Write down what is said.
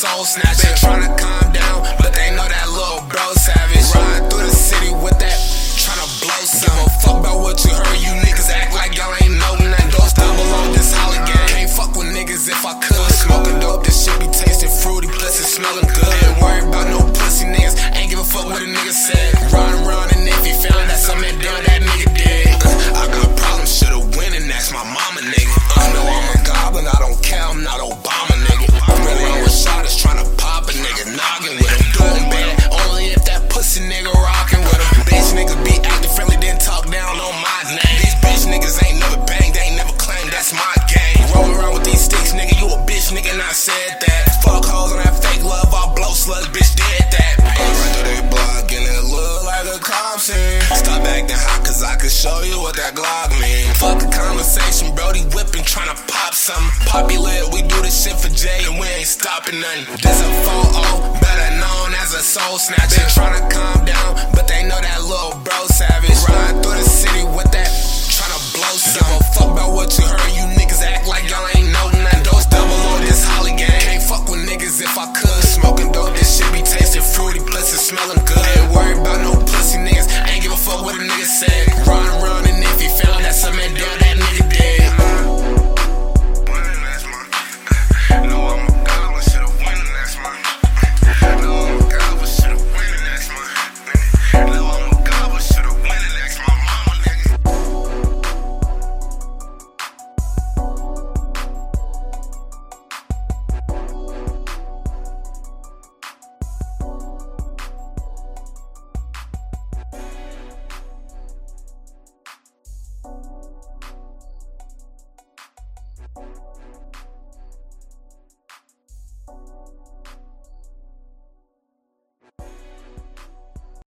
soul snatcher. Tryna calm down, but they know that little bro savage. Ride through the city with that, tryna blow some. Give a fuck about what you heard, you niggas act like y'all ain't know nothing. Those down below this holly gang. Can't fuck with niggas if I could. Smoking dope, this shit be tasting fruity, plus it smelling good. Ain't worried about no pussy niggas, ain't give a fuck what a nigga said. Riding around and if he found that something done, that nigga did. I got problems, shoulda win and that's my mama, nigga. I know I'm a goblin, I don't care, I'm not Obama, nigga. I'm really with shotters tryna pop a nigga, noggin' with him. Doing bad, only if that pussy nigga rockin' with him. Bitch niggas be acting friendly, then talk down on my name. These bitch niggas ain't never banged, they ain't never claimed, that's my game. Rollin' around with these sticks, nigga, you a bitch, nigga, and I said that. Fuck hoes on that fake love, I'll blow slugs, bitch, did that. Right through they block and it look like a crime scene. Stop acting hot, cause I can show you what that Glock mean. Fuck a conversation, Brody whipping, tryna pop something. Poppy lit, we do this shit for Jay and we ain't stopping nothing. This a 4-0, better known as a soul snatcher. Tryna calm down, but they know that little bro savage. Ride through the city with that, tryna blow some. Give a fuck about what you heard, you niggas act like y'all ain't know nothing. Those double on this holly gang. Can't fuck with niggas if I could. Smoking dope, this shit be tasting fruity, plus it smelling